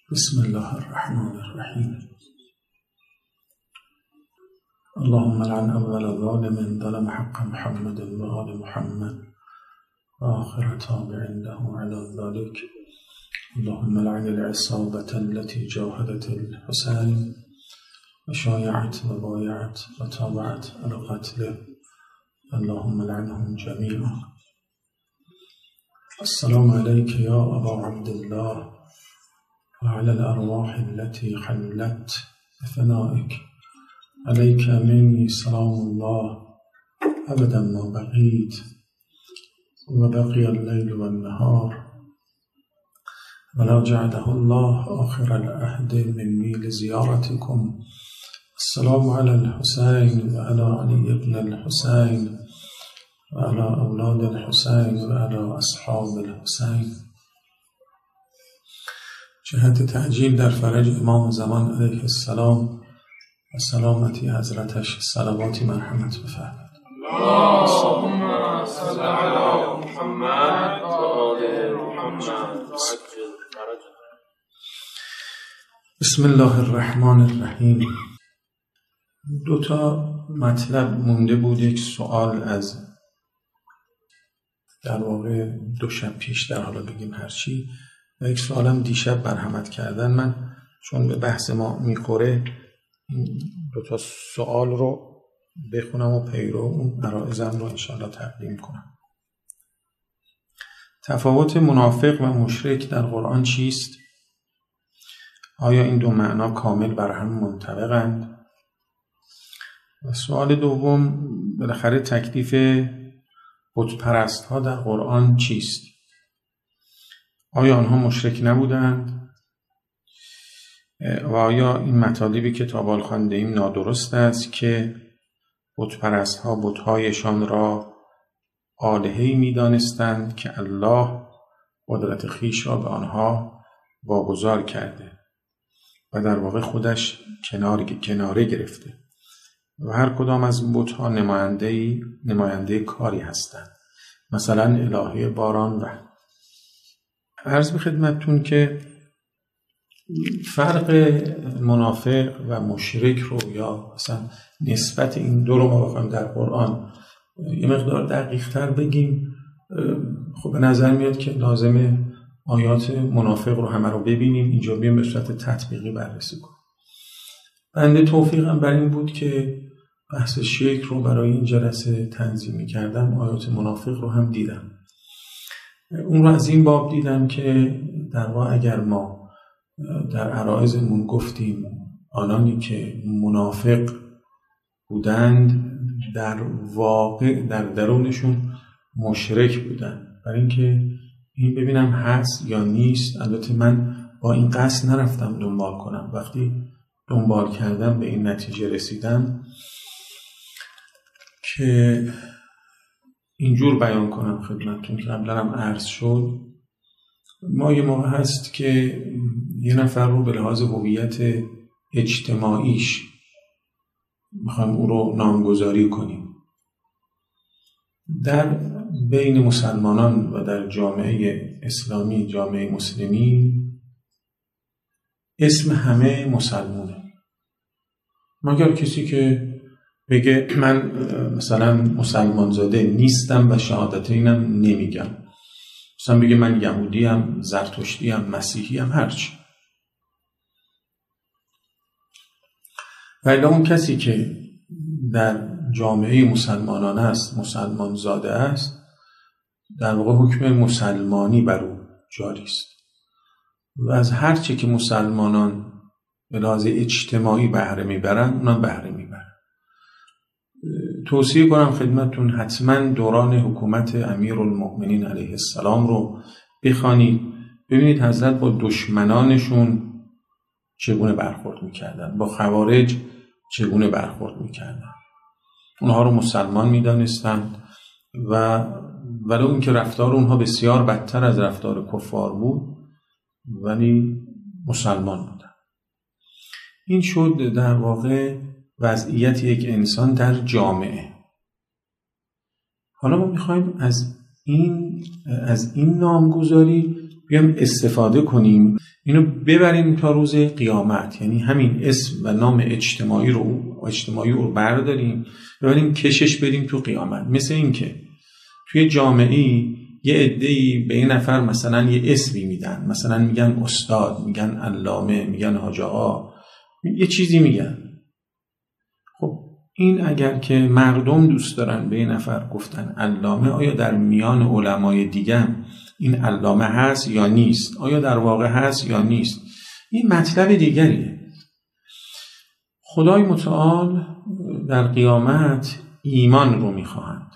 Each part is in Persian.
بسم الله الرحمن الرحیم. اللهم لعن اول ظالم ظلم حق محمد وآل محمد آخر تابع عنده على ذلك. اللهم لعن العصابة التي جاهدت الحسين وشايعت وبايعت وتابعت على قتله. اللهم لعنهم جميعا. السلام عليك يا أبا عبد الله وعلى الأرواح التي حلت بفنائك. عليك مني سلام الله أبدا ما بقيت وبقي الليل والنهار، ولا جعله الله آخر العهد مني لزيارتكم. السلام على الحسين وعلى علي بن الحسين وعلى أولاد الحسين وعلى أصحاب الحسين. جهت تعجیل در فرج امام زمان علیه السلام و سلامتی حضرتش صلواتی مرحمت بفرمایید. اللهم صل علی محمد و آل محمد. بسم الله الرحمن الرحیم. دو تا مطلب مونده بود. یک سوال از در واقع 2 شب پیش، در حالا بگیم هرچی، و یک سوالم دیشب مرحمت کردن. من چون به بحث ما میخوره این 2 تا سوال رو بخونم و پیرو اون عرائضم رو انشاءالله تقدیم کنم. تفاوت منافق و مشرک در قرآن چیست؟ آیا این 2 معنا کامل بر هم منطبقند؟ و سوال دوم، بالاخره تکلیف بت‌پرست ها در قرآن چیست؟ آیا آنها مشرک نبودند؟ و آیا این مطالبی که تا بال خوانده ایم نادرست است که بت‌پرست ها بت‌هایشان را آلهه‌ای می‌دانستند که الله قدرت خویش را به آنها واگذار کرده و در واقع خودش کناره گرفته و هر کدام از بت‌ها نماینده کاری هستند، مثلا الهه باران. و عرض به خدمتتون که فرق منافق و مشرک رو یا مثلا نسبت این 2 رو ما بخوایم در قرآن یه مقدار دقیق تر بگیم، خب به نظر میاد که لازمه آیات منافق رو همه رو ببینیم، اینجا بیایم به صورت تطبیقی بررسی کنیم. بنده توفیقم بر این بود که بحث شرک رو برای این جلسه تنظیم کردم، آیات منافق رو هم دیدم. اون رو از این باب دیدم که در واقع اگر ما در عرایضمون گفتیم آنانی که منافق بودند در واقع در درونشون مشرک بودند، برای اینکه این ببینم هست یا نیست. البته من با این قصد نرفتم دنبال کنم، وقتی دنبال کردم به این نتیجه رسیدم که اینجور بیان کنم خدمتتون که قبلا هم عرض شد. ما یه موقع هست که یه نفر رو به لحاظ هویت اجتماعیش میخوایم او رو نامگذاری کنیم. در بین مسلمانان و در جامعه اسلامی، جامعه مسلمی، اسم همه مسلمونه، مگر کسی که بگه من مثلا مسلمان زاده نیستم و شهادت اینم نمیگم، مثلا بگه من یهودیم، زرتشتیم، مسیحیم، هرچی. ولی اون کسی که در جامعه مسلمانان است، مسلمان زاده است، در واقع حکم مسلمانی بر او جاری است و از هرچی که مسلمانان به لحاظ اجتماعی بهره میبرن اونم بهره میبرن. توصیه کنم خدمتتون حتما دوران حکومت امیرالمؤمنین علیه السلام رو بخوانید، ببینید حضرت با دشمنانشون چگونه برخورد میکردن، با خوارج چگونه برخورد میکردن. اونها رو مسلمان میدانستند و ولو اینکه رفتار اونها بسیار بدتر از رفتار کفار بود ولی مسلمان بودن. این شد در واقع وضعیت یک انسان در جامعه. حالا ما میخوایم از این نامگذاری بیام استفاده کنیم، اینو ببریم تا روز قیامت. یعنی همین اسم و نام اجتماعی رو برداریم ببریم کشش بدیم تو قیامت. مثل این که توی جامعه‌ای یه عده‌ای به یه نفر مثلا یه اسمی میدن، مثلا میگن استاد، میگن علامه، میگن حاج آقا، یه چیزی میگن. خب این اگر که مردم دوست دارن به یه نفر گفتن علامه، آیا در میان علمای دیگه این علامه هست یا نیست؟ آیا در واقع هست یا نیست؟ این مطلب دیگریه. خدای متعال در قیامت ایمان رو میخواهند.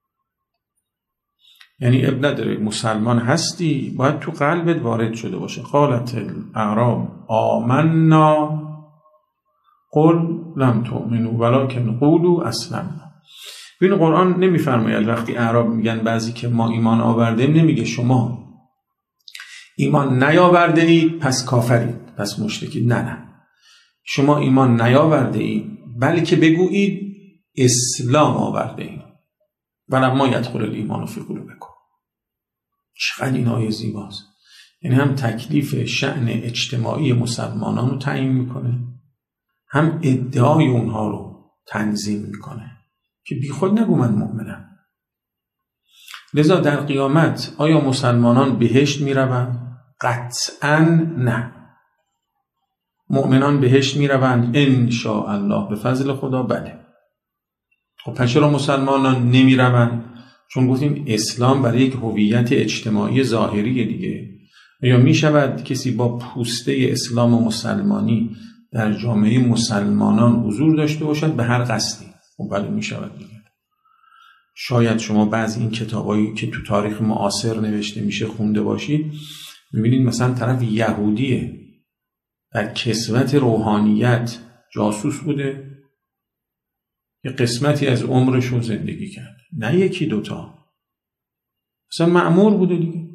یعنی اب نداره مسلمان هستی، باید تو قلبت وارد شده باشه. قالت الاعراب آمنا قل لم تؤمنوا ولکن قولوا اسلمنا. ببین قرآن نمیفرماید وقتی اعراب میگن بعضی که ما ایمان آوردیم، نمیگه شما ایمان نیاورده اید پس کافرید پس مشرکید. نه، شما ایمان نیاورده اید بلکه بگویید اسلام آورده اید. ولما یدخل الایمان فی قلوبکم. چقدر این آیه زیباست. یعنی هم تکلیف شأن اجتماعی مسلمانان رو تعیین میکنه، هم ادعای اونها رو تنظیم میکنه که بی خود نگو من مؤمنم. لذا در قیامت آیا مسلمانان بهشت میروند؟ قطعاً نه. مؤمنان بهشت میروند ان شاء الله به فضل خدا. بله. خب پس چرا مسلمانان نمیروند؟ چون گفتیم اسلام برای یک هویت اجتماعی ظاهری دیگه. یا میشود کسی با پوسته اسلام و مسلمانی در جامعه مسلمانان حضور داشته باشد به هر قصدی؟ خب بله میشود دیگه. شاید شما بعضی این کتابایی که تو تاریخ معاصر نوشته میشه خونده باشید، میبینید مثلا طرف یهودیه، در کسوت روحانیت جاسوس بوده، یه قسمتی از عمرش رو زندگی کرد، نه یکی دوتا، مثلا مأمور بوده دیگه.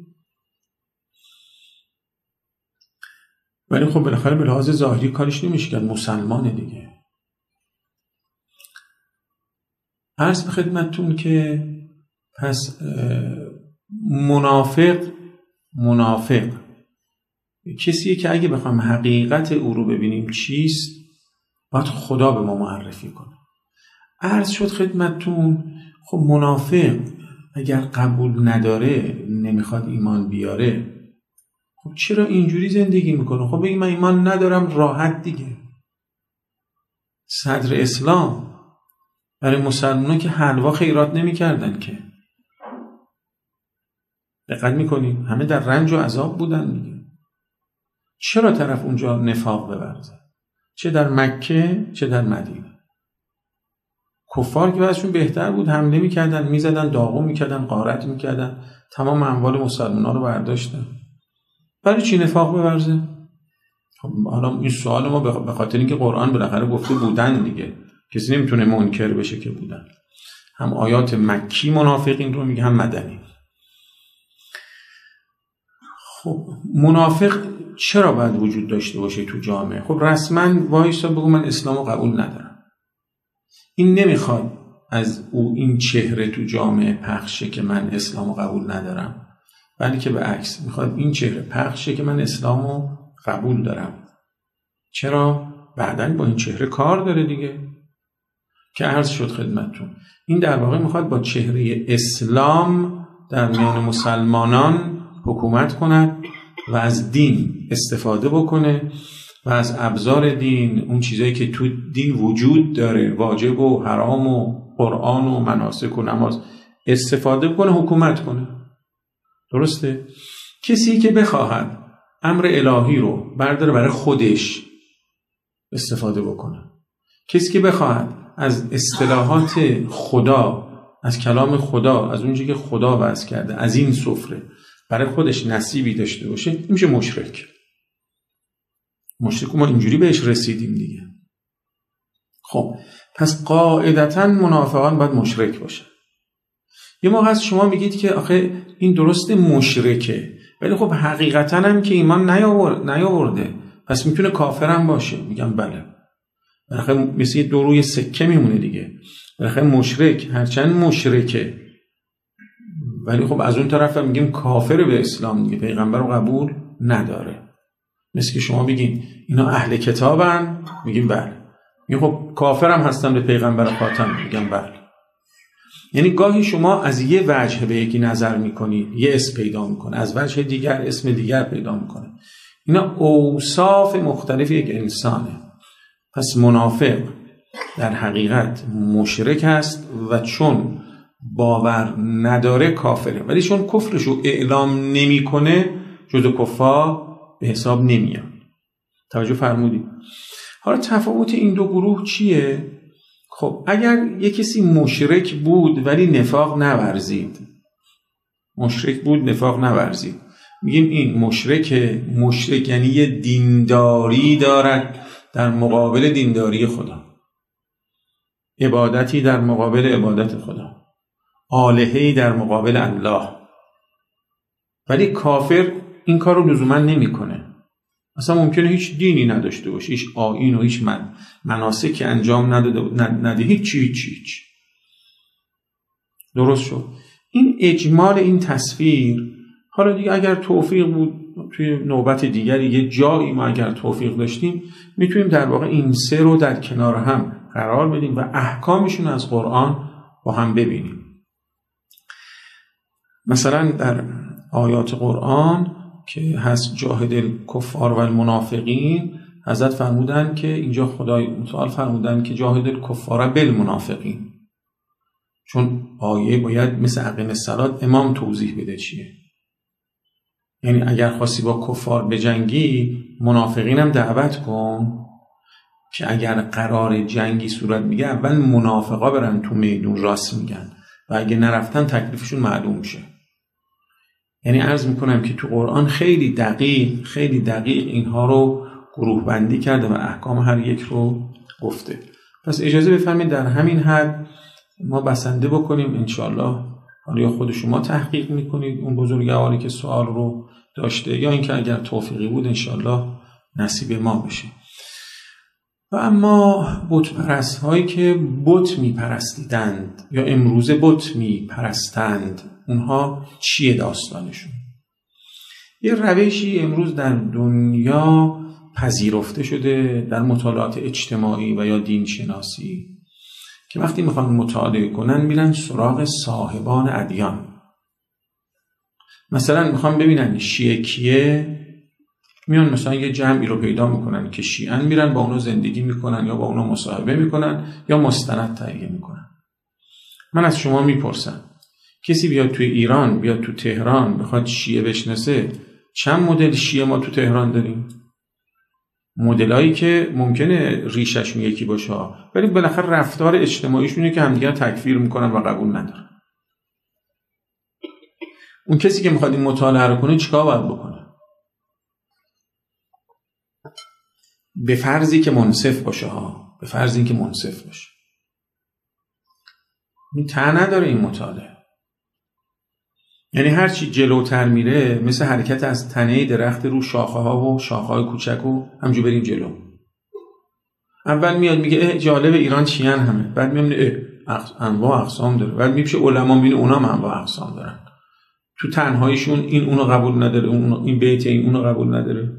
ولی خب بالاخره به لحاظ ظاهری کارش نمیشه کرد، مسلمانه دیگه. عرض به خدمتتون که پس منافق کسیه که اگه بخوام حقیقت او رو ببینیم چیست، باید خدا به ما معرفی کنه. عرض شد خدمتتون خب منافق اگر قبول نداره، نمیخواد ایمان بیاره، خب چرا اینجوری زندگی میکنه؟ خب بگی من ایمان ندارم، راحت دیگه. صدر اسلام برای مسلمانان که حلوا خیرات نمیکردن که، دقت میکنیم همه در رنج و عذاب بودن دیگه. چرا طرف اونجا نفاق بورزه؟ چه در مکه چه در مدینه. کفار که بعضشون بهتر بود، حمله میکردن، میزدن، داغون میکردن، غارت میکردن، تمام اموال مسلمانان رو برداشتن. برای چی نفاق بورزه؟ خب حالا این سوال ما به خاطر اینکه قرآن بالاخره گفته بودن دیگه، کسی نمیتونه منکر بشه که بودن. هم آیات مکی منافقین رو میگه هم مدنی. خب منافق چرا باید وجود داشته باشه تو جامعه؟ خب رسما وایسا بگو من اسلامو قبول ندارم. این نمیخواد از او این چهره تو جامعه پخشه که من اسلامو قبول ندارم، بلکه به عکس میخواد این چهره پخشه که من اسلامو قبول دارم. چرا؟ بعداً با این چهره کار داره دیگه، که عرض شد خدمتتون. این در واقع میخواد با چهره اسلام در میان مسلمانان حکومت کند و از دین استفاده بکنه و از ابزار دین، اون چیزایی که تو دین وجود داره، واجب و حرام و قرآن و مناسک و نماز، استفاده کنه، حکومت کنه. درسته؟ کسی که بخواهد امر الهی رو برداره برای خودش استفاده بکنه، کسی که بخواهد از اصطلاحات خدا، از کلام خدا، از اونجایی که خدا وضع کرده، از این سفره برای خودش نصیبی داشته باشه، میشه مشرک. مشرک ما اینجوری بهش رسیدیم دیگه. خب پس قاعدتاً منافقان باید مشرک باشه. یه موقع از شما میگید که آخه این درسته مشرکه، ولی خب حقیقتاً هم که ایمان نیاورده، پس میتونه کافر هم باشه. میگم بله، بالاخره مثل دو روی سکه میمونه دیگه. بالاخره مشرک هرچند مشرکه ولی خب از اون طرف هم میگیم کافر به اسلام دیگه، پیغمبر رو قبول نداره. مثل که شما بگین اینا اهل کتابن، میگیم بله. میگیم خب کافر هم هستن به پیغمبر خاتم، میگم بله. یعنی گاهی شما از یه وجه به یکی نظر میکنید، یه اسم پیدا میکنه، از وجه دیگر اسم دیگر پیدا میکنه. اینا اوصاف مختلف یک انسانه. پس منافق در حقیقت مشرک است و چون باور نداره کافره، ولی چون کفرشو اعلام نمیکنه جزو کفار به حساب نمیاد. توجه فرمودید؟ حالا تفاوت این دو گروه چیه؟ خب اگر یک کسی مشرک بود ولی نفاق نورزید، مشرک بود نفاق نورزید، میگیم این مشرک یعنی یه دینداری دارد در مقابل دینداری خدا، عبادتی در مقابل عبادت خدا، آلهه‌ای در مقابل الله. ولی کافر این کار رو لزوما نمیکنه. اصلا ممکنه هیچ دینی نداشته باشه، هیچ آیین و هیچ مناسکی انجام نده، هیچ. درست شد؟ این اجمال این تصویر. حالا دیگه اگر توفیق بود توی نوبت دیگری یه جایی ما اگر توفیق داشتیم میتونیم در واقع این سه رو در کنار هم قرار بدیم و احکامشون از قرآن با هم ببینیم. مثلا در آیات قرآن که هست جاهد الکفار و المنافقین، حضرت فرمودن که اینجا خدای متعال فرمودن که جاهد الکفار بالمنافقین، چون آیه باید مثل اقیم الصلاة امام توضیح بده چیه. یعنی اگر خواستی با کفار بجنگی، منافقین هم دعوت کن که اگر قرار جنگی صورت میگه اول منافقا برن تو میدون راست میگن و اگه نرفتن تکلیفشون معلوم میشه. یعنی عرض میکنم که تو قرآن خیلی دقیق اینها رو گروه بندی کرده و احکام هر یک رو گفته. پس اجازه بفرمایید در همین حد ما بسنده بکنیم انشاءالله. حالا یا خود شما تحقیق میکنید اون بزرگواری که سوال رو داشته، یا اینکه اگر توفیقی بود انشاءالله نصیب ما بشه. و اما بت پرست هایی که بت میپرستیدند یا امروزه بت میپرستند، اونها چیه داستانشون؟ یه روشی امروز در دنیا پذیرفته شده در مطالعات اجتماعی و یا دین شناسی که وقتی میخوان مطالعه کنن میرن سراغ صاحبان ادیان. مثلا میخوان ببینن شیعه کیه، میان مثلا یه جمعی رو پیدا میکنن که شیعن، میرن با اونا زندگی میکنن یا با اونا مصاحبه میکنن یا مستند تهیه میکنن. من از شما میپرسم کسی بیاد توی ایران، بیاد تو تهران بخواد شیعه بشناسه، چند مدل شیعه ما تو تهران داریم؟ مدلایی که ممکنه ریششون یکی باشه ولی بالاخره رفتار اجتماعیشونه که همدیگر تکفیر میکنن و قبول ندارن. اون کسی که میخواد این مطالعه رو کنه چیکار باید بکنه؟ به فرضی که منصف باشه به فرضی که منصف باشه. این ته نداره این مطالعه. یعنی هرچی جلوتر میره مثل حرکت از تنه درخت رو شاخه ها و شاخه های کوچک و همجور بریم جلو. اول میاد میگه جالب ایران چیان همه، بعد میبینه انواع اقسام داره، بعد میشه علما میبینه اونا هم انواع اقسام دارن، تو تنهاییشون این اونو قبول نداره، این بیت این اونو قبول نداره.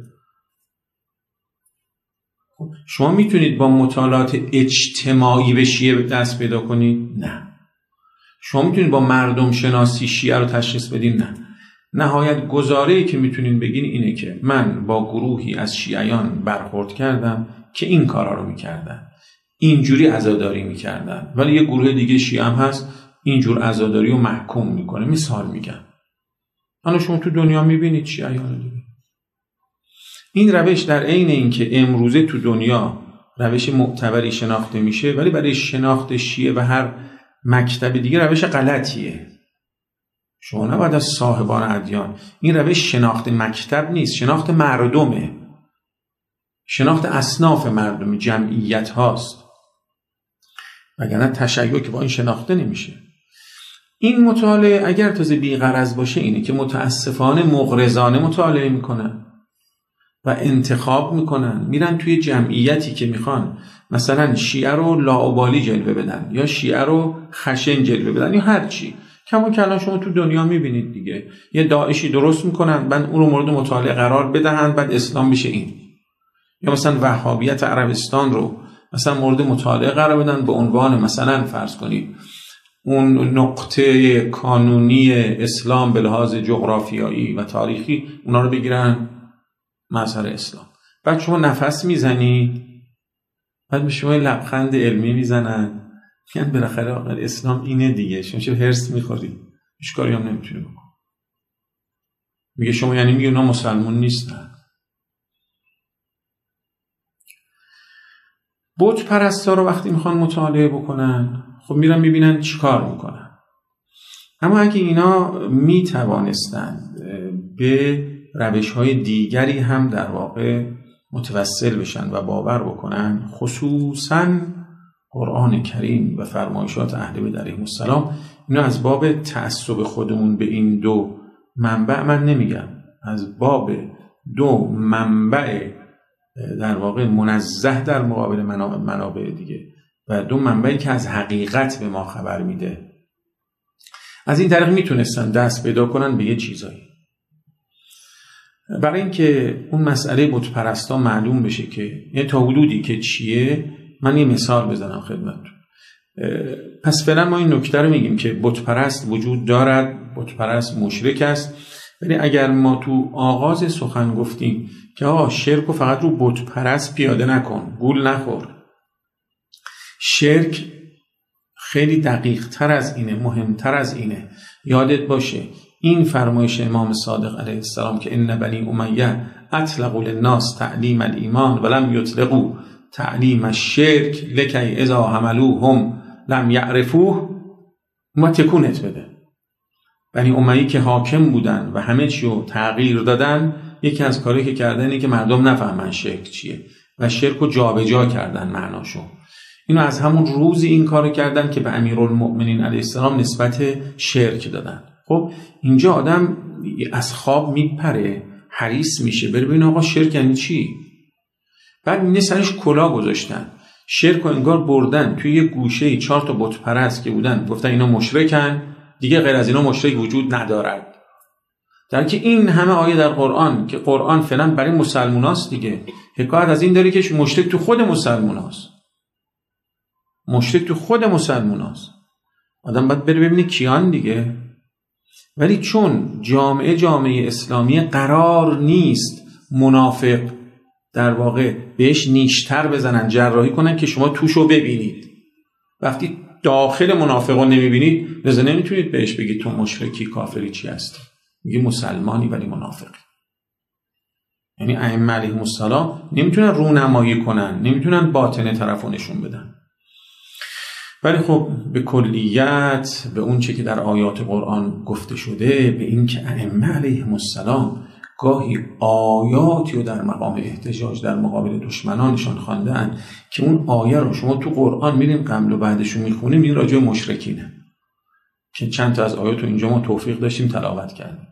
شما میتونید با مطالعات اجتماعی به شیعه دست پیدا کنید؟ نه. شما میتونید با مردم شناسی شیعه رو تشخیص بدین؟ نه. نهایت گزاره‌ای که میتونین بگین اینه که من با گروهی از شیعیان برخورد کردم که این کارا رو میکردن، اینجوری عزاداری میکردن، ولی یه گروه دیگه شیعه هم هست اینجور عزاداری رو محکوم میکنه. مثال میگم، حالا شما تو دنیا میبینید شیعیان دیگه. این روش در عین اینکه امروزه تو دنیا روش معتبری شناخته میشه، ولی برای شناخت شیعه و هر مکتب دیگه روش غلطیه. شما نباید از صاحبان ادیان، این روش شناخت مکتب نیست، شناخت مردمه، شناخت اصناف مردم، جمعیت هاست، وگرنه تشیع که با این شناخته نمیشه. این مطالعه اگر تازه بی‌غرض باشه اینه که متاسفانه مغرضانه مطالعه میکنن و انتخاب میکنن، میرن توی جمعیتی که میخوان مثلا شیعه رو لاابالی جلوه بدن یا شیعه رو خشن جلوه بدن یا هر چی کما که الان شما تو دنیا میبینید دیگه، یه داعشی درست میکنن، بعد اون رو مورد مطالعه قرار بدهند، بعد اسلام بشه این. یا مثلا وهابیت عربستان رو مثلا مورد مطالعه قرار بدن به عنوان مثلا فرض کنید اون نقطه کانونی اسلام به لحاظ جغرافیایی و تاریخی، اونا رو بگیرن مظهر اسلام. بعد شما نفس میزنید، بعد به شما لبخند علمی میزنن، میگن بالاخره اسلام اینه دیگه، شما چه هرس میخوری، هیچ کاری هم نمیتونی بکن. میگه شما یعنی میگه اونا مسلمون نیستن. بت پرستا رو وقتی میخوان مطالعه بکنن، خب میرن میبینن چی کار میکنن. اما اگه اینا میتوانستن به روش‌های دیگری هم در واقع متوسل بشن و باور بکنن، خصوصاً قرآن کریم و فرمایشات اهل بیت علیهم السلام، اینا از باب تعصب خودمون به این دو منبع من نمیگم، از باب دو منبع در واقع منزه در مقابل منابع دیگه و دو منبعی که از حقیقت به ما خبر میده، از این طریق میتونستن دست پیدا کنن به یه چیزایی. برای اینکه اون مسئله بت پرستا معلوم بشه که یه تا حدودی که چیه، من یه مثال بزنم خدمتتون. پس فعلا ما این نکته رو میگیم که بت پرست وجود دارد، بت پرست مشرک است. ولی اگر ما تو آغاز سخن گفتیم که شرک رو فقط رو بت پرست پیاده نکن، گول نخور، شرک خیلی دقیق تر از اینه، مهمتر از اینه. یادت باشه این فرمایش امام صادق علیه السلام که ان بنی امیه اطلقوا للناس تعلیم الایمان ولم یطلقوا تعلیم الشرک لکی اذا حملوهم لم یعرفوه، ما تکونت بده. بنی امیه که حاکم بودن و همه چی رو تغییر دادن، یکی از کاری که کردن اینه که مردم نفهمن شرک چیه و شرک رو جابجا کردن معناشو. اینو از همون روزی این کارو کردن که به امیرالمؤمنین علیه السلام نسبت شرک دادن. خب اینجا آدم از خواب میپره، حریص میشه بره ببین آقا شرک یعنی چی. بعد میبینه سرش کلاه گذاشتن، شرک رو انگار بردن توی یه گوشه 4 تا بت پرست که بودن، گفتن اینا مشرکن دیگه، غیر از اینا مشرک وجود ندارد. در که این همه آیه در قرآن که قرآن فعلا برای مسلموناست دیگه، حکایت از این داره که مشرک تو خود مسلموناست، مشرک تو خود مسلموناست. آدم باید بره ببینه کیان دیگه. ولی چون جامعه اسلامی قرار نیست منافق در واقع بهش نیشتر بزنن، جراحی کنن که شما توشو ببینید، وقتی داخل منافقون نمیبینید لذا نمیتونید بهش بگید تو مشرکی کافری چی هستی، میگه مسلمانی ولی منافقی. یعنی ائمه علیهم السلام نمیتونن رونمایی کنن، نمیتونن باطن طرفو نشون بدن. ولی خب به کلیت به اون چه که در آیات قرآن گفته شده، به این که ائمه علیهم السلام گاهی آیاتی رو در مقام احتجاج در مقابل دشمنانشان خواندن که اون آیه رو شما تو قرآن میرین قبل و بعدش رو میخونیم، این راجع به مشرکینه که چند تا از آیات رو اینجا ما توفیق داشتیم تلاوت کردیم.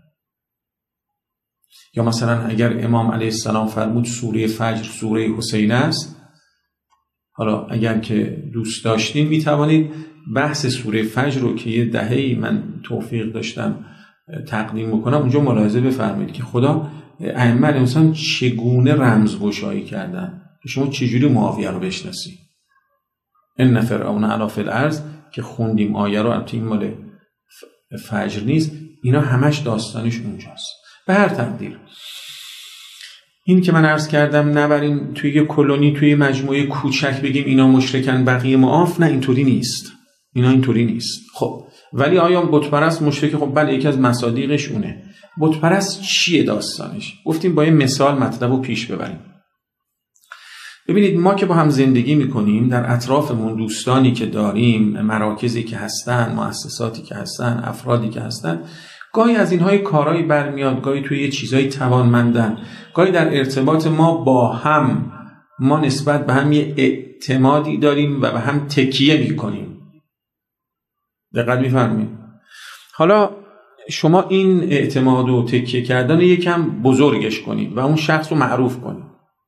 یا مثلا اگر امام علیه السلام فرمود سوره فجر سوره حسین است، حالا اگر که دوست داشتین میتوانید بحث سوره فجر رو که یه دهه‌ای من توفیق داشتم تقدیم بکنم اونجا ملاحظه بفرمایید که خدا ائمه علیهم السلام چگونه رمزگشایی کردن که شما چجوری معاویه رو بشناسی. ان فرعون علا فی الارض که خوندیم آیه رو، البته این مال فجر نیست، اینا همش داستانش اونجاست. به هر تقدیر این که من عرض کردم نبریم توی یه کلونی توی مجموعه کوچک بگیم اینا مشرکن بقیه معاف، نه اینطوری نیست، اینا اینطوری نیست. خب ولی آیا بت پرست مشرک؟ خب بله یکی از مصادیقش اونه. بت پرست چیه داستانش؟ گفتیم با یه مثال مطلب رو پیش ببریم. ببینید ما که با هم زندگی میکنیم، در اطرافمون دوستانی که داریم، مراکزی که هستن، مؤسساتی که هستن، افرادی که هستن، گاهی از اینهای کارهایی برمیاد، گاهی توی یه چیزایی توانمندن، گاهی در ارتباط ما با هم ما نسبت به هم یه اعتمادی داریم و به هم تکیه میکنیم. دقت می‌فرمایید؟ حالا شما این اعتماد و تکیه کردن یکم بزرگش کنید و اون شخص رو معروف کنید.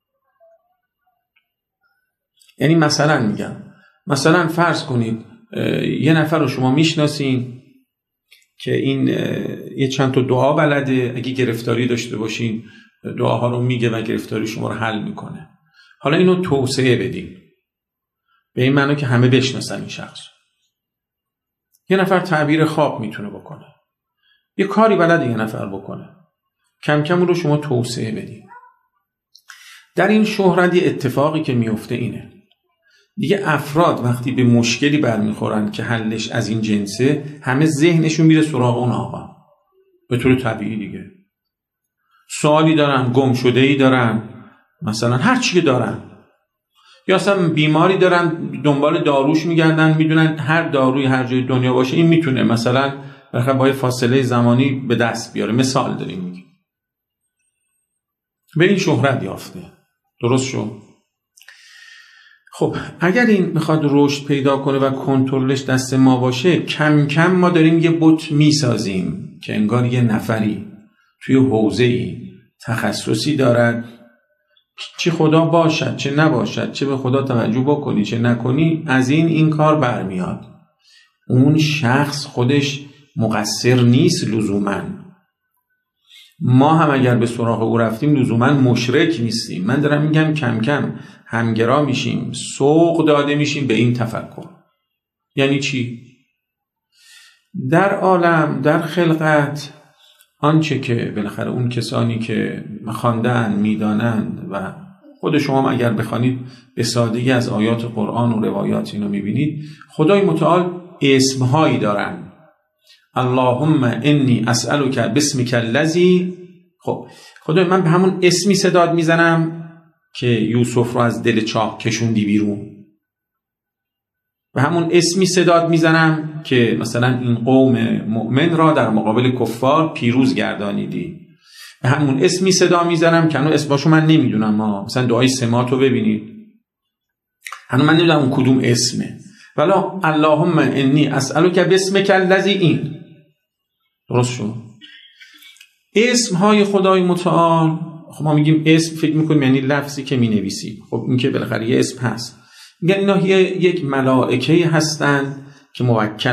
یعنی مثلا میگم، مثلا فرض کنید یه نفر رو شما میشناسین، که این یه چند تا دعا بلده، اگه گرفتاری داشته باشین دعاها رو میگه و گرفتاری شما رو حل میکنه. حالا اینو توسعه بدیم به این معنی که همه بشناسن این شخص. یه نفر تعبیر خواب میتونه بکنه، یه کاری بلده یه نفر بکنه، کم کم رو شما توسعه بدیم. در این شهرت یه اتفاقی که میفته اینه، دیگه افراد وقتی به مشکلی برمیخورن که حلش از این جنسه، همه ذهنشون میره سراغ اون آقا به طور طبیعی دیگه. سوالی دارن، گم شده‌ای دارن، مثلا هر چی که دارن، یا اصلا بیماری دارن دنبال داروش میگردن، میدونن هر داروی هر جای دنیا باشه این میتونه مثلا بخاطر با فاصله زمانی به دست بیاره. مثال داریم میگیم. به این شهرت یافته. درست شد؟ خب اگر این میخواد رشد پیدا کنه و کنترلش دست ما باشه، کم کم ما داریم یه بت میسازیم که انگار یه نفری توی حوزه‌ای تخصصی دارد، چه خدا باشد چه نباشد، چه به خدا توجه بکنی چه نکنی، از این کار برمیاد. اون شخص خودش مقصر نیست لزوماً. ما هم اگر به سراغ او رفتیم لزوماً مشرک نیستیم. من دارم میگم کم کم همگرا میشیم، سوق داده میشیم به این تفکر. یعنی چی؟ در عالم، در خلقت، آنچه که بالاخره اون کسانی که خواندن میدانند و خود شما هم اگر بخوانید به سادگی از آیات قرآن و روایات اینو میبینید، خدای متعال اسمهایی دارن. اللهم انی اسألک باسمک الذی. خب خدای من به همون اسمی صداد میزنم که یوسف رو از دل چاه کشوندی بیرون، به همون اسمی صداد میزنم که مثلا این قوم مؤمن را در مقابل کفار پیروز گردانیدی، به همون اسمی صدا میزنم که هنوز اسماشو من نمیدونم. مثلا دعای سمات رو ببینید، هنوز من نمیدونم اون کدوم اسمه، ولی اللهم انی اسألک باسمک الذی. این درست شد؟ اسمهای خدای متعال. خب ما میگیم اسم، فکر میکنیم یعنی لفظی که مینویسیم. خب این که بالاخره یه اسم هست. میگن اینا یک ملائکه هستند که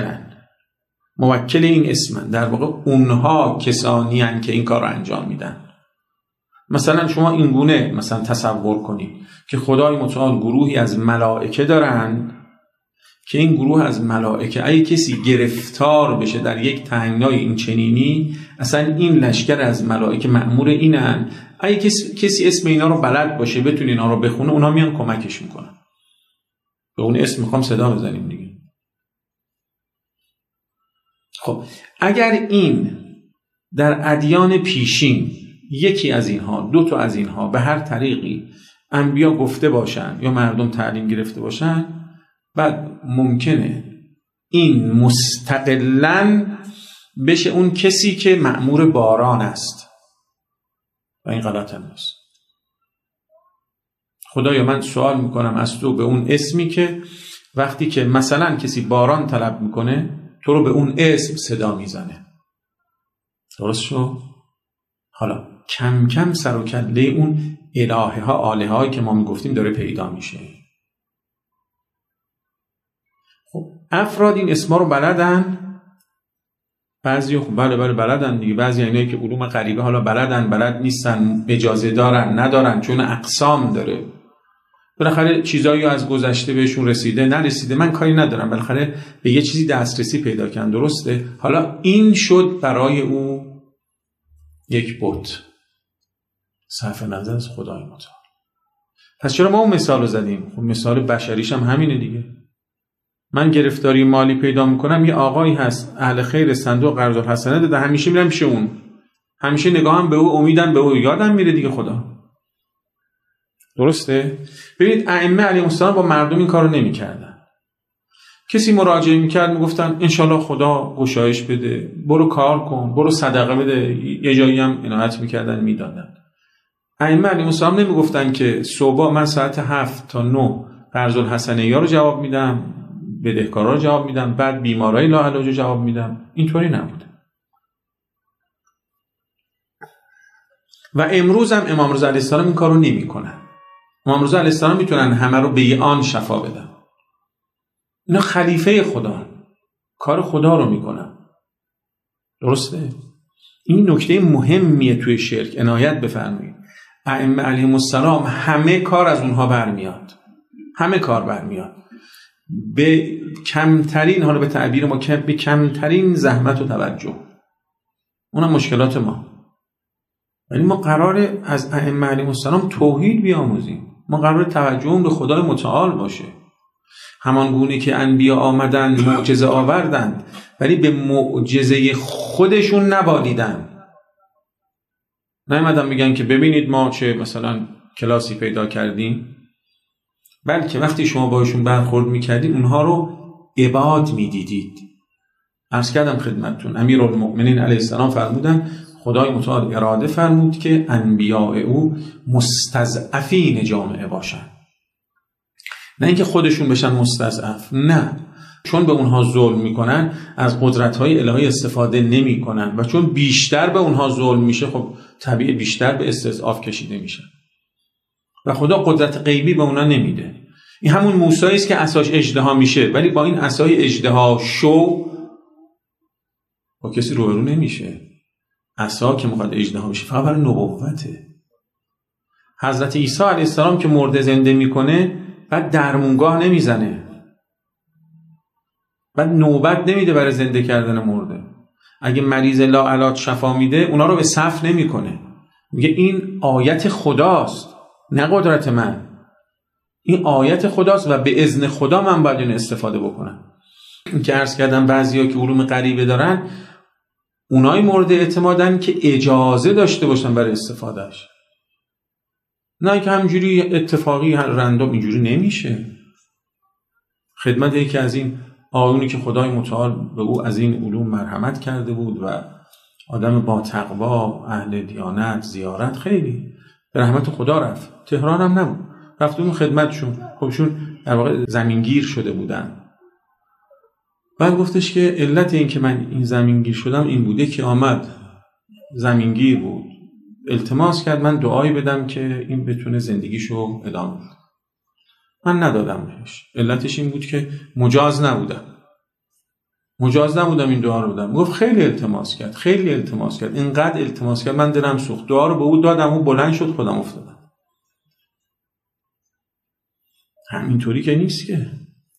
موکل این اسمن. در واقع اونها کسانی هستند که این کار رو انجام میدن. مثلا شما این گونه مثلا تصور کنید که خدای متعال گروهی از ملائکه دارند که این گروه از ملائکه اگه کسی گرفتار بشه در یک تنگنای این چنینی، اصلا این لشکر از ملائکه مأمور اینن، اگه کسی اسم اینا رو بلد باشه بتونه اینا رو بخونه، اونا میان کمکش میکنن. به اون اسم میخوام صدا بزنیم دیگه. خب اگر این در ادیان پیشین یکی از اینها، دو تا از اینها به هر طریقی انبیا گفته باشن یا مردم تعلیم گرفته باشن، بعد ممکنه این مستقلاً بشه اون کسی که مأمور باران است و این غلط هم نیست. خدایا من سوال میکنم از تو به اون اسمی که وقتی که مثلا کسی باران طلب میکنه تو رو به اون اسم صدا میزنه. درست شد؟ حالا کم کم سر و کله اون الهه ها، آلهه هایی که ما میگفتیم داره پیدا میشه. خب افراد این اسما رو بلدن، بعضی بله بلدن دیگه، بعضی اینایی که علوم غریبه حالا بلدن، بلد نیستن، اجازه دارن ندارن، چون اقسام داره. بالاخره چیزایی از گذشته بهشون رسیده نرسیده من کاری ندارم، بالاخره به یه چیزی دسترسی پیدا کردن. درسته؟ حالا این شد برای او یک بت صرف نظر از خدای متعال. پس چرا ما اون مثال رو زدیم؟ خب مثال بشریش هم همینه دیگه. من گرفتاری مالی پیدا میکنم، یه آقایی هست اهل خیر صندوق قرض الحسنه داده، همیشه میرم پیش اون، همیشه نگاهم به او، امیدم به او، یادم میره دیگه خدا. درسته؟ ببینید ائمه علیهم السلام با مردم این کارو نمیکردن. کسی مراجعه میکرد میگفتن انشالله خدا گشایش بده، برو کار کن، برو صدقه بده، یه جایی هم عنایت میکردن میدادن. ائمه علیهم السلام نمیگفتن که صبح من ساعت 7 تا 9 قرض الحسنه ها رو جواب میدم، بدهکارا رو جواب میدم، بعد بیمارای لاعلاج رو جواب میدم. اینطوری نبوده. و امروز هم امام رضا علیه السلام این کارو نمیکنن. امام رضا علیه السلام میتونن همه رو به آن شفا بدن. اینا خلیفه خدا، کار خدا رو میکنن. درسته؟ این نکته مهمیه توی شرک، عنایت بفرمایید. ائمه علیهم السلام همه کار از اونها برمیاد، همه کار برمیاد به کمترین، حالا به تعبیر ما به کمترین زحمت و توجه. اونم مشکلات ما. ولی ما قراره از ائمه علیهم السلام توحید بیاموزیم، ما قراره توجهمون به خدای متعال باشه. همان گونه که انبیا آمدن معجزه آوردند ولی به معجزه خودشون نبالیدن. نیومدن میگن که ببینید ما چه مثلا کلاسی پیدا کردیم، بلکه وقتی شما باشون برخورد میکردید اونها رو عباد میدیدید. عرض کردم خدمتتون امیرالمؤمنین علیه السلام فرمودن خدای متعال اراده فرمود که انبیاء او مستضعفین جامعه باشن، نه اینکه خودشون بشن مستضعف، نه، چون به اونها ظلم میکنن از قدرت‌های الهی استفاده نمیکنن و چون بیشتر به اونها ظلم میشه خب طبیعی بیشتر به استضعاف کشیده میشن و خدا قدرت غیبی به اونها نمیده. این همون موسی است که عصاش اژدها میشه ولی با این عصای اژدها شو با کسی روبرو نمیشه. عصا که میخواد اژدها بشه فقط برای نبوته. حضرت عیسی علیه السلام که مرده زنده میکنه بعد درمونگاه نمیزنه، بعد نوبت نمیده برای زنده کردن مرده. اگه مریض لاعلاج شفا میده اونا رو به صف نمیکنه، میگه این آیت خداست نه قدرت من، این آیت خداست و به اذن خدا من باید این استفاده بکنم. این که عرض کردم بعضیا که علوم غریبه دارن اونای مورد اعتمادن که اجازه داشته باشن برای استفادهش، نه که همجوری اتفاقی رندوم اینجوری نمیشه. خدمت یکی از این آیونی که خدای متعال به او از این علوم مرحمت کرده بود و آدم با تقوا، اهل دیانت، زیارت، خیلی به رحمت خدا رفت. تهران هم نبود، رفتم خدمتشون، خبشون در واقع زمینگیر شده بودن. بعد گفتش که علت این که من این زمینگیر شدم این بوده که آمد زمینگیر بود، التماس کرد من دعایی بدم که این بتونه زندگیشو ادامه بده. من ندادم بهش. علتش این بود که مجاز نبودم این دعا رو بدم. گفت خیلی التماس کرد، اینقدر التماس کرد من دلم سوخت، دعا رو به او دادم و بلند شد خودم افتادم. همینطوری که نیست که.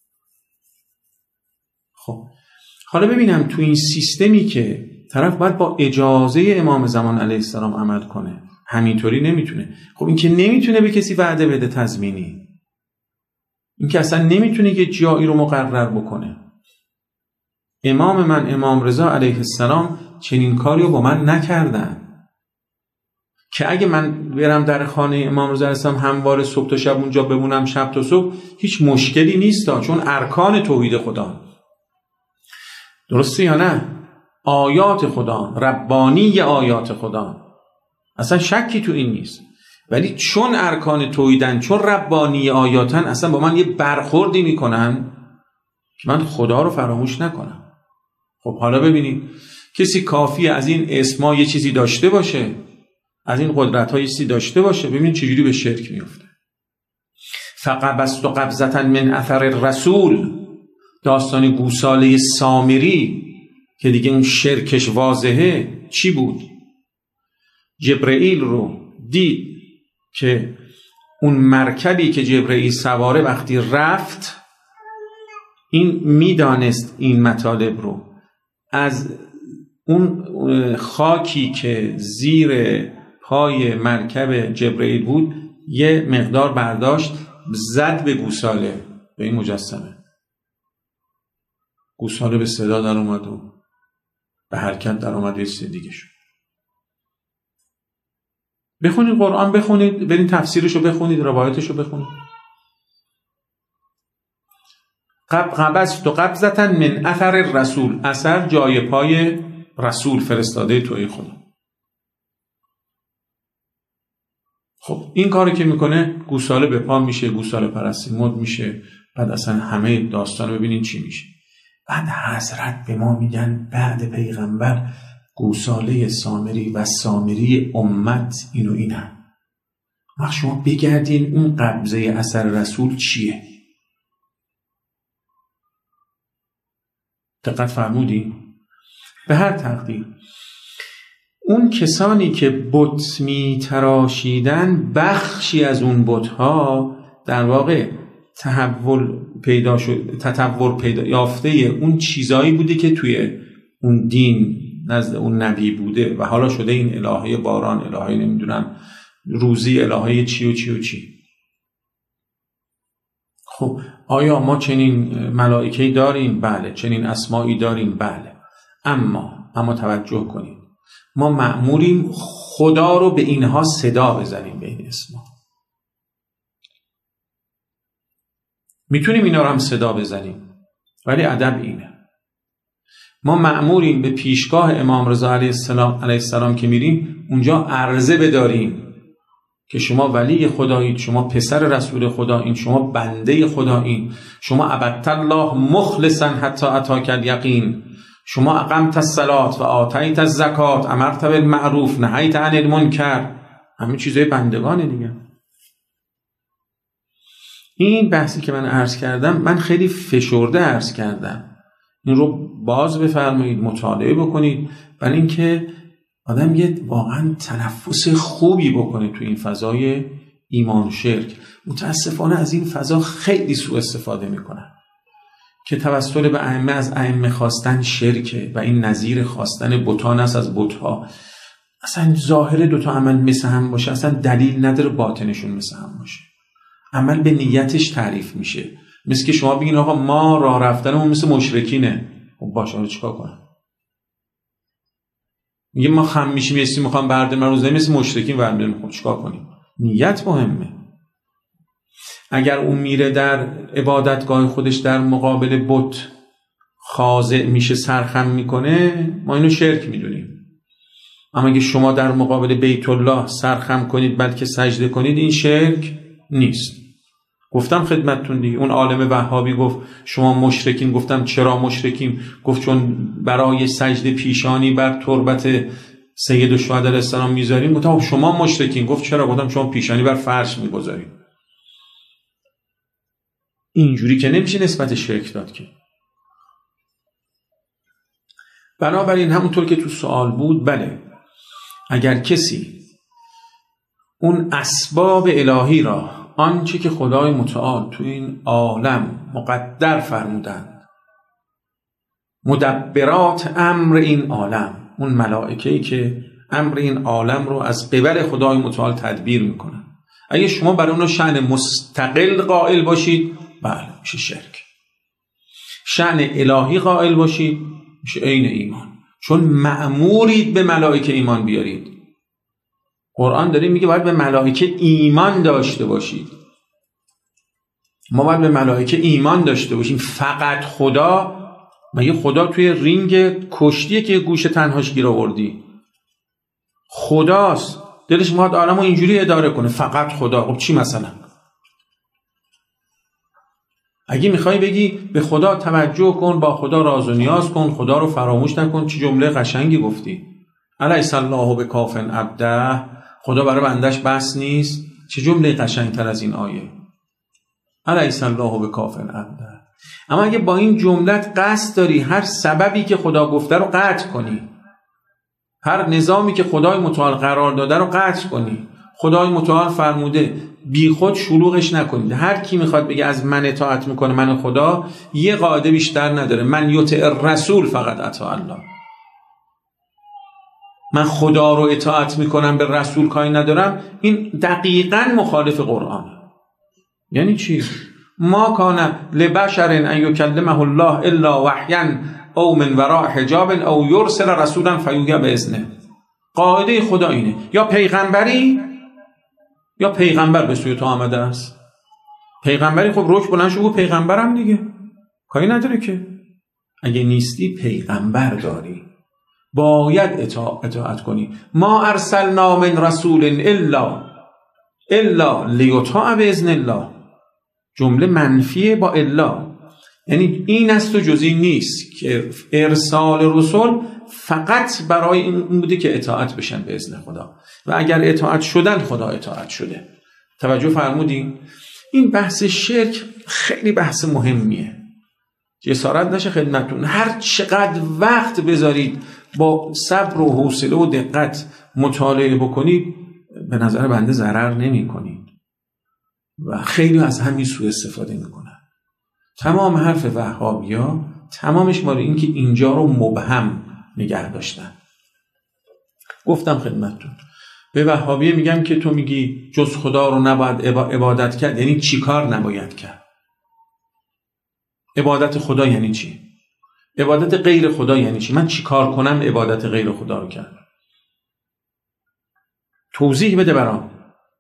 خب حالا ببینم تو این سیستمی که طرف باید با اجازه امام زمان علیه السلام عمل کنه، همینطوری نمیتونه. خب این که نمیتونه به کسی وعده بده تضمینی، این که اصلا نمیتونه یه جایی رو مقرر بکنه. امام من امام رضا علیه السلام چنین کاری رو با من نکردن که اگه من برم در خانه امام رضا علیه السلام همواره صبح تا شب اونجا بمونم، شب تا صبح، هیچ مشکلی نیست چون ارکان توحید خدا. درسته یا نه؟ آیات خدا، ربانی آیات خدا، اصلا شکی تو این نیست. ولی چون ارکان توحیدن، چون ربانی آیاتن، اصلا با من یه برخوردی میکنن که من خدا رو فراموش نکنم. خب حالا ببینید کسی کافیه از این اسما یه چیزی داشته باشه، از این قدرت ها یه چیزی داشته باشه، ببینید چجوری به شرک میفته. فقبضت قبضة من اثر الرسول، داستان گوساله سامری که دیگه اون شرکش واضحه. چی بود؟ جبرئیل رو دید که اون مرکبی که جبرئیل سواره وقتی رفت، این میدانست این مطالب رو، از اون خاکی که زیر پای مرکب جبرئیل بود یه مقدار برداشت زد به گوساله، به این مجسمه. گوساله به صدا در اومد و به حرکت در اومد و یه چیز دیگه شد. بخونید قرآن، بخونید، برید تفسیرشو بخونید، روایتشو بخونید. قبضت قبضة من اثر الرسول، اثر جای پای رسول، فرستاده توی خدا. خب این کاری که میکنه گوساله به پا میشه، گوساله پرستی مد میشه، بعد اصلا همه داستان رو ببینین چی میشه. بعد حضرت به ما میگن بعد پیغمبر گوساله سامری و سامری امت اینو اینن. وقت شما بگردین اون قبضه اثر رسول چیه؟ دقت فرمودی؟ به هر تقدیر اون کسانی که بت می تراشیدن، بخشی از اون بت‌ها در واقع تطور پیدا یافته اون چیزایی بوده که توی اون دین نزد اون نبی بوده و حالا شده این الهه باران، الهه نمیدونم روزی، الهه چی و چی و چی. خب آیا ما چنین ملائکه‌ای داریم؟ بله. چنین اسمایی داریم؟ بله. اما توجه کنید، ما مأموریم خدا رو به اینها صدا بزنیم، به این اسما. میتونیم اینا رو هم صدا بزنیم، ولی ادب اینه. ما مأموریم به پیشگاه امام رضا علیه السلام که میریم اونجا عرضه بداریم که شما ولی خدایید، شما پسر رسول خدایید، شما بنده خدایید، شما عبدت الله مخلصا حتی اتاک الیقین، شما اقمت الصلاة و آتیت الزکات، امرت بالمعروف نهیت عن المنکر. همین چیزای بندگانه دیگه. این بحثی که من عرض کردم، من خیلی فشرده عرض کردم، این رو باز بفرمایید، مطالعه بکنید، برای اینکه آدم یه واقعا تنفس خوبی بکنه تو این فضای ایمان و شرک. متاسفانه از این فضا خیلی سوء استفاده میکنن که توسل به ائمه از ائمه خواستن شرکه و این نظیر خواستن بتان است از بتها. اصلا ظاهر دوتا عمل مثل هم باشه، اصلا دلیل نداره باطنشون مثل هم باشه. عمل به نیتش تعریف میشه. مثل که شما بگین آقا ما راه رفتنمون مثل مشرکینه. خب باشه، چیکار کنم؟ میگه ما خم میشیم یه چیزی میخوام برداریم روز مثل مشرکین برمی‌داریم. خب چیکار کنیم؟ نیت مهمه. اگر اون میره در عبادتگاه خودش در مقابل بت خاضع میشه، سرخم میکنه، ما اینو شرک میدونیم. اما اگه شما در مقابل بیت الله سرخم کنید بلکه سجده کنید، این شرک نیست. گفتم خدمتتون دیگه، اون عالم وهابی گفت شما مشرکین. گفتم چرا مشرکین؟ گفت چون برای سجده پیشانی بر تربت سید الشهدا علیه السلام میذاریم. گفتم شما مشرکین. گفت چرا؟ گفتم شما پیشانی بر فرش میگذارید. اینجوری که نمیشه نسبت شرک داد که. بنابراین همونطور که تو سوال بود، بله، اگر کسی اون اسباب الهی را، آنچه که خدای متعال تو این عالم مقدر فرمودند، مدبرات امر این عالم، اون ملائکه‌ای که امر این عالم رو از قبل خدای متعال تدبیر میکنن، اگه شما برای اون شأن مستقل قائل باشید، بله میشه شرک. شأن الهی قائل باشید، میشه عین ایمان، چون مأمورید به ملائکه ایمان بیارید. قرآن داره میگه باید به ملائکه ایمان داشته باشید. ما باید به ملائکه ایمان داشته باشیم. فقط خدا، مگه خدا توی رینگ کشتیه که گوش تنهاش گیر آوردی؟ خداست، دلش میخواد عالمو اینجوری اداره کنه، فقط خدا. خب چی مثلا؟ اگه میخوای بگی به خدا توجه کن، با خدا راز و نیاز کن، خدا رو فراموش نکن، چه جمله قشنگی گفتی. الیس الله بکاف عبده، خدا برای بندش بس نیست. چه جمله قشنگتر از این آیه. الیس الله بکاف عبده. اما اگه با این جملت قصد داری هر سببی که خدا گفته رو قطع کنی، هر نظامی که خدای متعال قرار داده رو قطع کنی، خدای متعال فرموده بی خود شلوغش نکنید. هر کی میخواد بگه از من اطاعت میکنه من خدا، یه قاعده بیشتر نداره: من یطع الرسول فقط اطاع الله. من خدا رو اطاعت میکنم، به رسول کاری ندارم. این دقیقاً مخالف قرآنه. یعنی چی؟ ما کان لبشر ان یکلمه الله الا وحیا او من وراء حجاب او یرسل رسولا فیوحی باذنه. قاعده خدا اینه: یا پیغمبری یا پیغمبر به سوی تو آمده است. پیغمبری خب روش بلند شو، پیغمبرم دیگه، کاری نداره که. اگه نیستی پیغمبر داری، باید اطاعت کنی. ما ارسلنا من رسول الا لیطاع باذن الله. جمله منفیه با الا، یعنی این است و جز این نیست، که ارسال رسول فقط برای این بوده که اطاعت بشن به اذن خدا، و اگر اطاعت شدن خدا اطاعت شده. توجه فرمودین؟ این بحث شرک خیلی بحث مهمیه. جسارت نشه خدمتتون هر چقدر وقت بذارید با صبر و حوصله و دقت مطالعه بکنید به نظر بنده ضرر نمی‌کنید و خیلی از همین سوء استفاده میکنن. تمام حرف وهابی‌ها تمامش مال این که اینجا رو مبهم نگه داشتن. گفتم خدمتتون به وهابی میگم که تو میگی جز خدا رو نباید عبادت کرد، یعنی چی کار نباید کرد؟ عبادت خدا یعنی چی؟ عبادت غیر خدا یعنی چی؟ من چی کار کنم عبادت غیر خدا رو کردم؟ توضیح بده برام.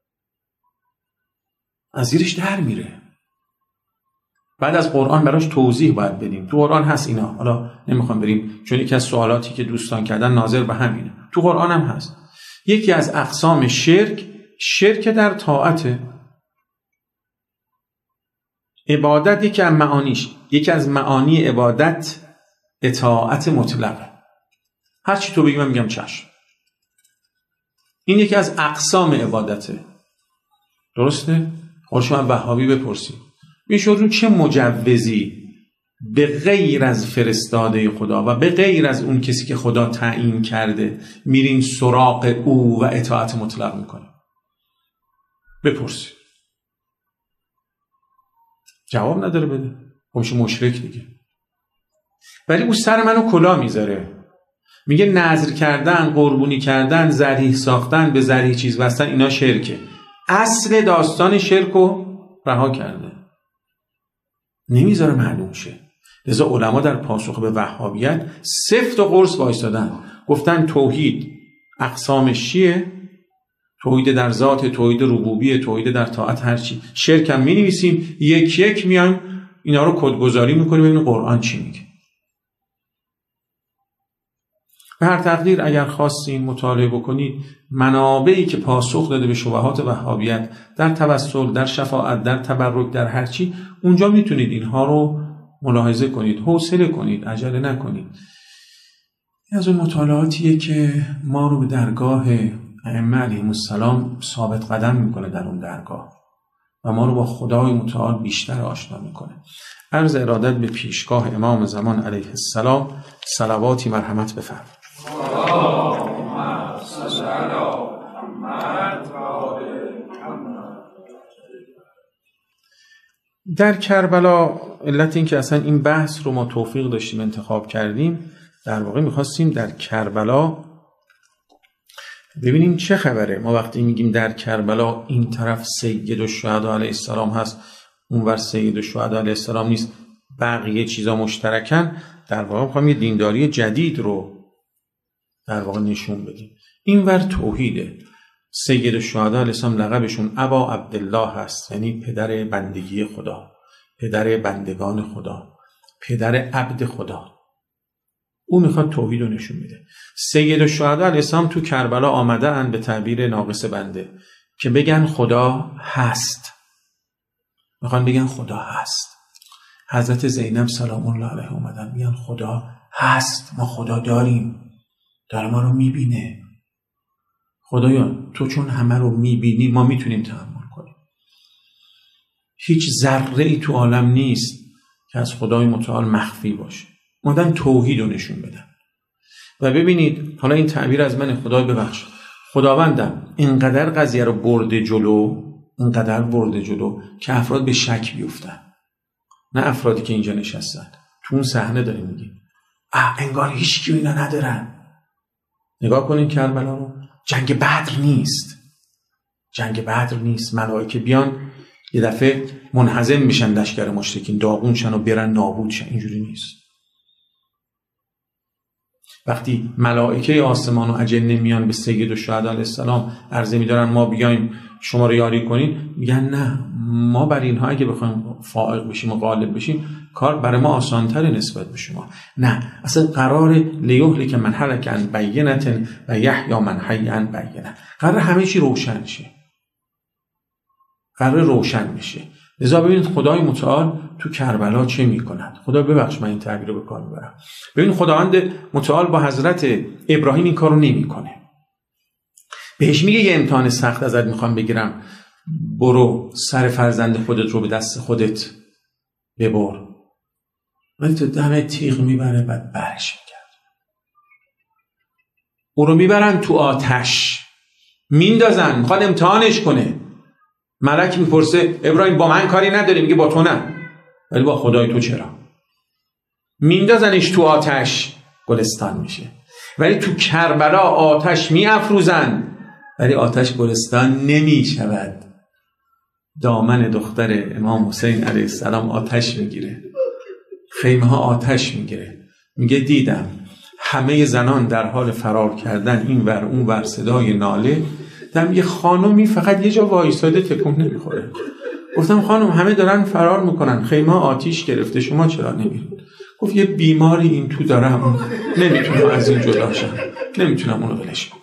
از زیرش در میره. بعد از قرآن براش توضیح باید بدیم. تو قرآن هست اینا. حالا نمیخوام بریم چون یکی از سوالاتی که دوستان کردن ناظر به همینه. تو قرآن هم هست. یکی از اقسام شرک در طاعت. عبادت یکی از معانی عبادت اطاعت مطلقه. هر چی تو بگی من میگم چشم. این یکی از اقسام عبادته. درسته؟ خود شما وهابی بپرسید میشون چه مجوزی به غیر از فرستاده خدا و به غیر از اون کسی که خدا تعیین کرده میرین سراغ او و اطاعت مطلق میکنه؟ بپرسید. جواب نداره بده. خودش مشرک دیگه. ولی او سر منو کلا میذاره. میگه نذر کردن، قربونی کردن، ذبیح ساختن، به ذبیح چیز بستن، اینا شرکه. اصل داستان شرکو رها کرده. نمیذاره معلوم شه. لذا علما در پاسخ به وهابیت سفت و قرص وایسادن. گفتن توحید اقسامش چیه؟ توحید در ذات، توحید ربوبیه، توحید در طاعت، هر چی. شرک هم می‌نویسیم، یک یک میایم اینا رو کدگذاری می‌کنیم ببینیم قرآن چی میگه. به هر تقدیر اگر خواستین مطالعه بکنید منابعی که پاسخ داده به شبهات وهابیت در توسل، در شفاعت، در تبرک، در هر چی، اونجا میتونید اینها رو ملاحظه کنید، حوصله کنید، عجله نکنید. این از اون مطالعاتیه که ما رو به درگاه ائمه علیهم السلام ثابت قدم میکنه در اون درگاه و ما رو با خدای متعال بیشتر آشنا میکنه. عرض ارادت به پیشگاه امام زمان علیه السلام صلواتی مرحمت بفرمایید. در کربلا علت این که اصلا این بحث رو ما توفیق داشتیم انتخاب کردیم، در واقع میخواستیم در کربلا ببینیم چه خبره. ما وقتی میگیم در کربلا این طرف سید الشهدا علیه السلام هست، اونور سید الشهدا علیه السلام نیست، بقیه چیزا مشترکن، در واقع میخوام یه دینداری جدید رو در واقع نشون بدیم. اینور توحیده. سید الشهدا علیه السلام لقبشون ابا عبدالله هست، یعنی پدر بندگی خدا، پدر بندگان خدا، پدر عبد خدا. او میخواد توحید رو نشون میده. سید الشهدا علیه السلام تو کربلا آمده ان به تعبیر ناقص بنده که بگن خدا هست. میخوان بگن خدا هست. حضرت زینب سلام الله علیها اومدن میگن خدا هست، ما خدا داریم، داره ما رو میبینه. خدایا تو چون همه رو میبینی ما میتونیم تحمل کنیم. هیچ ذره ای تو عالم نیست که از خدای متعال مخفی باشه. مادن توحید رو نشون بدن. و ببینید حالا این تعبیر از من، خدای ببخش، خداوندم اینقدر قضیه رو برده جلو که افراد به شک بیفتن. نه افرادی که اینجا نشستن، تو اون صحنه داریم میگیم انگار هیچ کی اینا ندارن. نگاه کنین کربلا رو. جنگ بدر نیست. ملائکه بیان یه دفعه منهزم میشن لشکر مشرکین، داغون شن و برن نابود شن. اینجوری نیست. وقتی ملائکه آسمان و اجنه میان به سید الشهدا علیه السلام عرضه میدارن ما بیایم شما رو یاری کنین، میگن نه، ما بر اینها اگه بخوایم فائق بشیم و غالب بشیم کار برای ما آسان‌تره نسبت به شما. نه، اصلا قراره لیهلک من هلک عن بینة و یحیی من حی عن بینة. قراره همه چی روشن شه. قراره روشن بشه. لذا ببینید خدای متعال تو کربلا چه میکند. خدا ببخش من این تعبیر رو به کار میبرم. ببین خداوند متعال با حضرت ابراهیم این کارو نمیکنه. بهش میگه یه امتحان سخت ازت میخوام بگیرم، برو سر فرزند خودت رو به دست خودت ببر. ولی تو دم تیغ میبره بعد برش میکرد. او رو میبرن تو آتش، میندازن، میخواد امتحانش کنه. ملک میپرسه ابراهیم با من کاری نداری؟ میگه با تو نه، ولی با خدای تو چرا؟ میندازنش تو آتش، گلستان میشه. ولی تو کربلا آتش میافروزن، ولی آتش گلستان نمیشود. دامن دختر امام حسین علیه السلام آتش میگیره، خیمه ها آتش میگیره. میگه دیدم همه زنان در حال فرار کردن، این ور اون ور صدای ناله. دیدم یه خانومی فقط یه جا وایساده تکون نمیخوره. گفتم خانم همه دارن فرار میکنن، خیمه آتیش گرفته، شما چرا نمیرید؟ گفت یه بیماری این تو دارم، نمیتونم از این جدا شم، نمیتونم اونو ولش بکنم.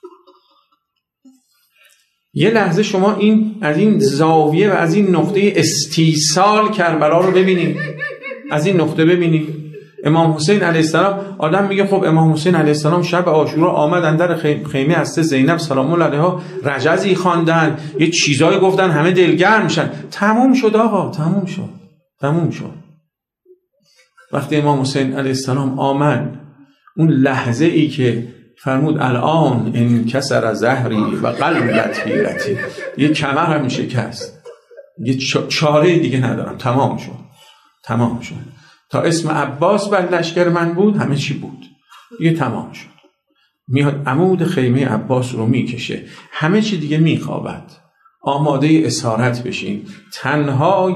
یه لحظه شما این از این زاویه و از این نقطه استیصال کربلا رو ببینید، از این نقطه ببینید. امام حسین علیه السلام، آدم میگه خب امام حسین علیه السلام شب عاشورا آمدن در خیمه هسته زینب سلام الله علیها، رجزی خواندن، یه چیزایی گفتن، همه دلگرم میشن. تموم شد آقا، تموم شد. وقتی امام حسین علیه السلام آمد، اون لحظه ای که فرمود الان انکسر ظهری و قلبت حیرتی، یه کمر هم شکست، یه چاره دیگه ندارم، تمام شد. تا اسم عباس بر لشکر من بود همه چی بود، دیگه تمام شد. میاد عمود خیمه عباس رو میکشه، همه چی دیگه میخوابد. آماده اسارت بشین، تنها.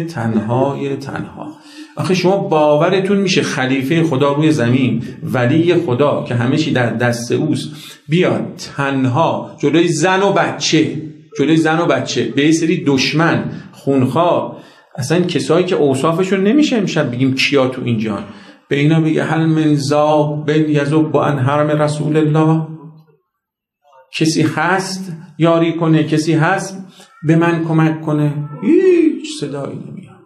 آخه شما باورتون میشه خلیفه خدا روی زمین، ولی خدا که همه چی در دست اوست، بیاد تنها جلوی زن و بچه به یه سری دشمن خونخوار، اصلا کسایی که اوصافشون نمیشه امشب بگیم کیا تو اینجا، به اینا بگه هل من ذاب یذب عن حرم رسول الله، کسی هست یاری کنه، کسی هست به من کمک کنه؟ هیچ صدایی نمیاد.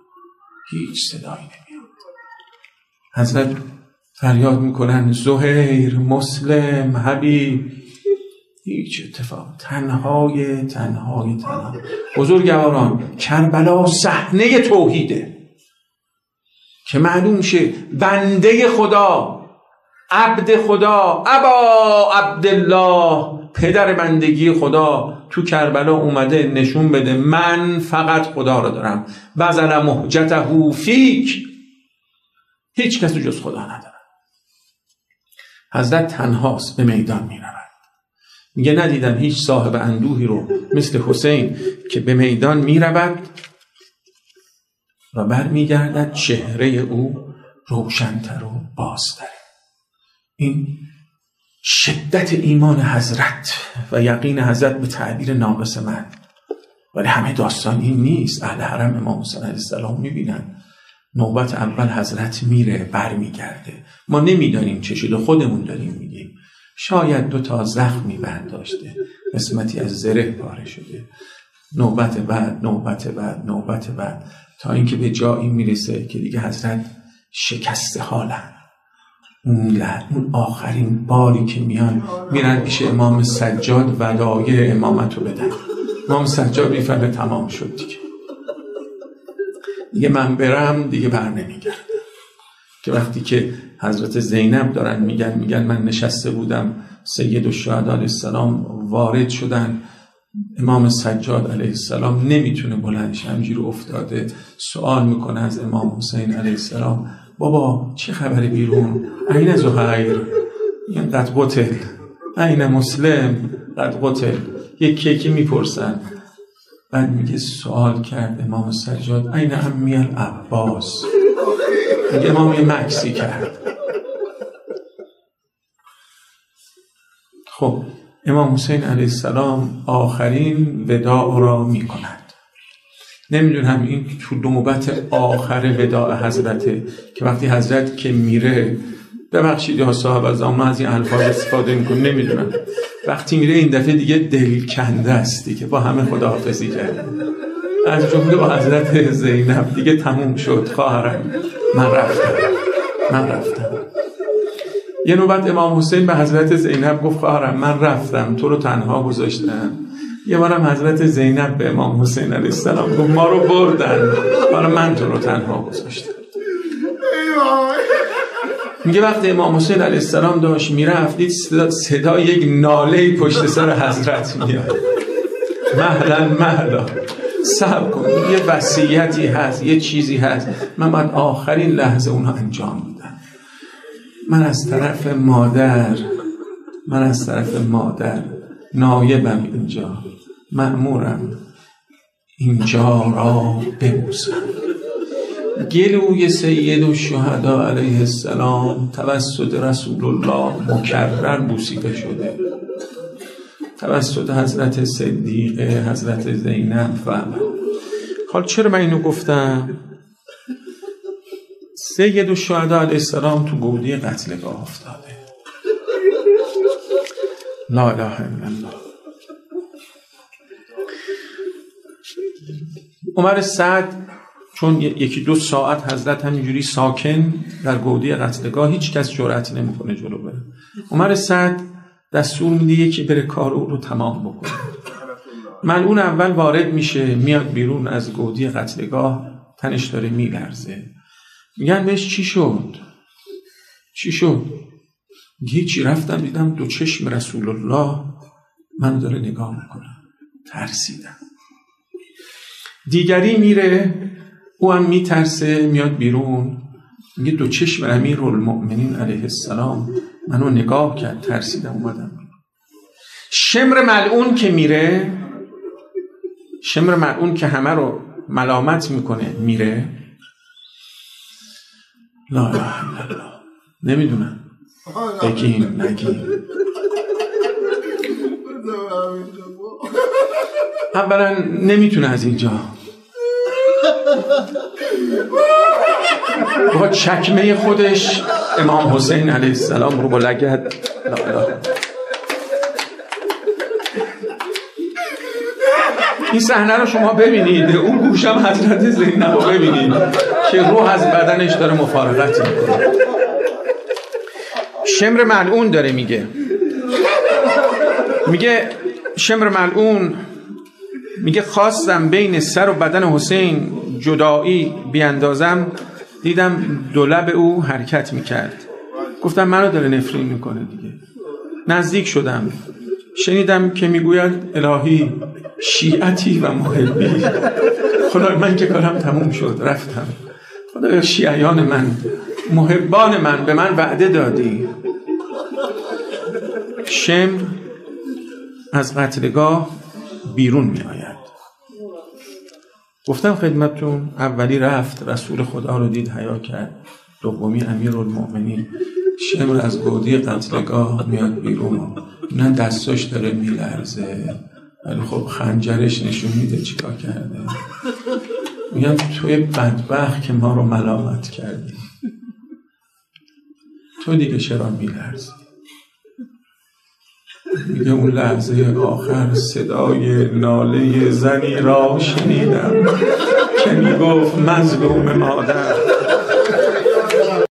حضرت فریاد میکنن زهیر، مسلم، حبیب، هیچ اتفاق. تنهای. بزرگواران، کربلا صحنه توحیده که معلوم شه بنده خدا، عبد خدا، ابا عبدالله، پدر بندگی خدا تو کربلا اومده نشون بده من فقط خدا رو دارم. بذل مهجته فیک، هیچ کس جز خدا ندارم. حضرت تنهاست، به میدان میرود. میگه ندیدم هیچ صاحب اندوهی رو مثل حسین که به میدان میرود و برمیگردد چهره او روشن‌تر و بازتر. این شدت ایمان حضرت و یقین حضرت به تعبیر ناقص من. ولی همه داستان این نیست. اهل حرم امام حسین علیه السلام میبینن نوبت اول حضرت میره برمیگرده، ما نمیدانیم چه شده، خودمون داریم میگیم شاید 2 زخمی برداشته، قسمتی از زره پاره شده. نوبت بعد تا اینکه به جایی میرسه که دیگه حضرت شکسته حالن. اون آخرین باری که میرن پیش امام سجاد ودایع امامت رو بدن. امام سجاد میفهمه تمام شد دیگه من برم دیگه بر نمیگردم. که وقتی که حضرت زینب دارن میگن من نشسته بودم، سید الشهدا علیه السلام وارد شدن، امام سجاد علیه السلام نمیتونه بلند شه، همینجوری افتاده، سوال میکنه از امام حسین علیه السلام بابا چه خبری بیرون؟ این زهیر این قد قتل، این مسلم قد قتل. یک کیکی میپرسن، بعد میگه سوال کرد امام سجاد این عمی العباس، میگه امام یه مکسی کرد. خب امام حسین علیه السلام آخرین وداع را میکند. نمیدونم این تو نوبت آخر وداع حضرته که وقتی حضرت که میره، ببخشید یا صاحب از آن از این الفاظ استفاده میکنه، نمیدونم وقتی میره این دفعه دیگه دل کنده است که با همه خداحافظی کرد، از جمله با حضرت زینب دیگه تموم شد. خواهرم من رفتم. یه نوبت امام حسین به حضرت زینب گفت خواهرم من رفتم، تو رو تنها گذاشتم. یه بارم حضرت زینب به امام حسین علیه السلام گفت ما رو بردن، من تو رو تنها گذاشتم. میگه وقتی امام حسین علیه السلام داشت میرفت دید صدا یک ناله پشت سر حضرت میاد. مهلا صبر کن، یه وصیتی هست، یه چیزی هست، من باید آخرین لحظه اونها انجام بدم. من از طرف مادر نایبم، اینجا مأمورم اینجا را ببوسم. گلوی سید الشهدا علیه السلام توسط رسول الله مکرر بوسیده شده، توسط حضرت صدیقه، حضرت زینب. حال چرا من اینو گفتم؟ سید الشهدا علیه السلام تو گودی قتلگاه افتاده. لا اله الا الله. عمر سعد چون 1-2 ساعت حضرت همینجوری ساکن در گودی قتلگاه، هیچ کس جرأت نمیکنه جلو بره. عمر سعد دستور میده یکی بره کار او رو تمام بکنه. ملعون اول وارد میشه، میاد بیرون از گودی قتلگاه، تنش داره میلرزه. میگن بهش چی شد؟ هیچی، رفتم دیدم 2 چشم رسول الله من داره نگاه میکنم، ترسیدم. دیگری میره، او هم میترسه، میاد بیرون، میگه 2 چشم امیرالمؤمنین علیه السلام منو نگاه کرد، ترسیدم اومدم. شمر ملعون که میره، شمر ملعون که همه رو ملامت میکنه میره. لا اله الا الله. نمیدونم بگیم نگیم. اولا نمیتونه از اینجا با چکمه خودش امام حسین علیه السلام رو با لگد. لا اله. این صحنه رو شما ببینید، اون گوشم حضرت زینب رو ببینید که روح از بدنش داره مفارقت میکنه. شمر ملعون داره میگه شمر ملعون میگه خواستم بین سر و بدن حسین جدایی بیاندازم، دیدم 2 لب او حرکت میکرد، گفتم منو داره نفرین میکنه دیگه. نزدیک شدم، شنیدم که میگوید الهی شیعتی و محبی. خدای من که کارم تموم شد، رفتم. خدای شیعیان من، محبان من، به من وعده دادی. شمر از قتلگاه بیرون می آید. گفتم خدمتتون، اولی رفت رسول خدا رو دید حیا کرد، دومی امیرالمؤمنین. شمر از گودی قتلگاه میاد بیرون، نه دستاش داره میلرزه، ولی خب خنجرش نشون میده چیکار کرده. میگم توی بدبخت که ما رو ملامت کردی، تو دیگه چرا میلرزی؟ میگه اون لحظه آخر صدای ناله زنی را شنیدم که میگفت مظلوم مادر